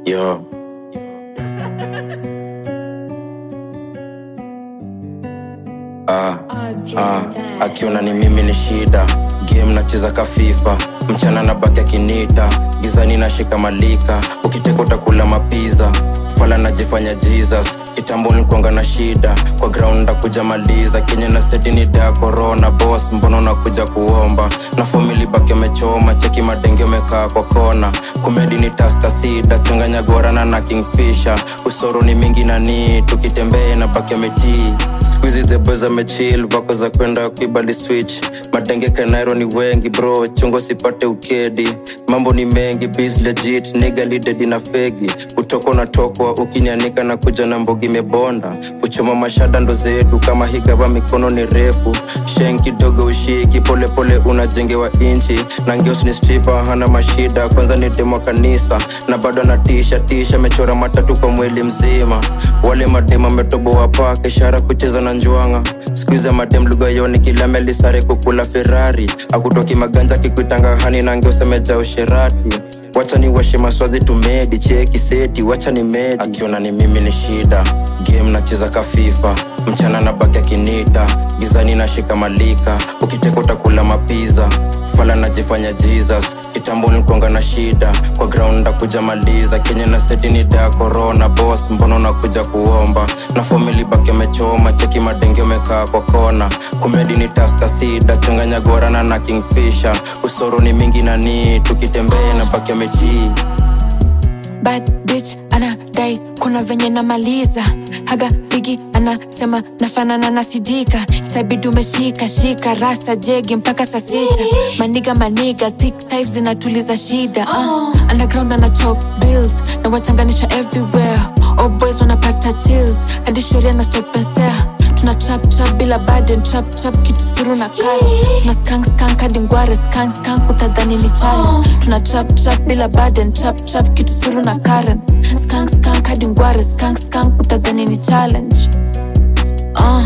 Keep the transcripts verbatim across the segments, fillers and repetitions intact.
Yo. Ah, ah, akiona ni mimi ni shida. Game nacheza ka FIFA, mchana na baki akinita, gizani nashika malika, ukiteka utakula mapiza. Fala najifanya Jesus, kitambo nilikuanga na shida, kwa ground ndakuja maliza. Kenya na seti ni da corona, boss mbona unakuja kuomba? Na family baki amechoma, cheki madenge umekaa kwa kona. Kumedi ni taska sida, changanya gora na na kingfisher. Usoro ni mingi na ni, tukitembea na baki ametii. Squeezy the boys amechill, vako za kwenda kuibali switch. Madenge kanairo ni wengi bro, chungo sipate ukedi. Mambo ni mengi, biz legit, nigga lidedi na fegi. Kutoko na tokwa, ukinianika na kuja na mbogi mebonda. Kuchoma mashada ndo zetu, kama higaba mikono ni refu. Shen kidogo ushiki, pole pole unajengewa inchi. Na ngeos ni stripper, hana mashida, kwanza ni demo kanisa. Na bado na tisha tisha, mechora matatu kwa mwili mzima. Wale madema metobo wapaka, ishara kucheza na njuanga. Squeeze madem lugha yoni kila meli sare kukula Ferrari. Akutoki maganja kikuitanga hani na ngeos ameja usherati. Wacha ni washe maswazi tumedi, cheki seti, wacha ni medi. Akiona ni mimi ni shida, game nacheza ka FIFA, mchana na baki akinita, gizani nashika malika, ukiteka utakula mapiza. Fala najifanya Jesus, kitambo nilikuanga na shida, kwa ground ndakuja maliza. Kenya na seti ni da corona, boss mbona unakuja kuomba? Na family baki amechoma, cheki madenge umekaa kwa kona. Kumedi ni taska sida, changanya gora na na kingfisher. Usoro ni mingi na ni, tukitembea na baki ametii. Bad bitch anadai kuna venye na maliza. Haga bigi anasema nafanana na Sidika. Itabidi umeshika shika rasa jegi mpaka saa sita. Maniga maniga thick types zinatuliza shida. uh. Underground ana chop bills na wachanganisha everywhere. All boys wanapata chills hadi sheria na stop and stare. Tuna trap trap bila burden, trap trap kitu suru na karo. Tuna skank skank hadi ngware, skank skank utadhani ni chalo. Tuna trap trap bila burden, trap trap kitu suru na Karen. Skank skank hadi ngware, skank skank utadhani ni challenge. Uh,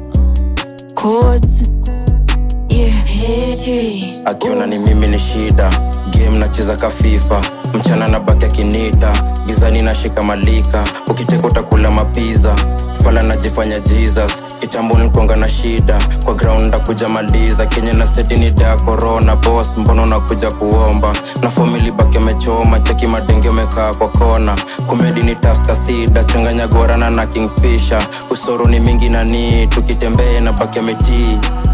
codes, yeah, hey. Akiona ni mimi ni shida, game nacheza ka FIFA, mchana na baki akinita, gizani nashika malika, ukiteka utakula mapiza. Fala najifanya Jesus, kitambo nilikuanga na shida, kwa ground ndakuja maliza. Kenya na seti ni da corona, boss mbona unakuja kuomba? Na family baki amechoma, cheki madenge umekaa kwa kona. Kumedi ni taska sida, changanya gora na na kingfisher. Usoro ni mingi na ni, tukitembea na baki ametii.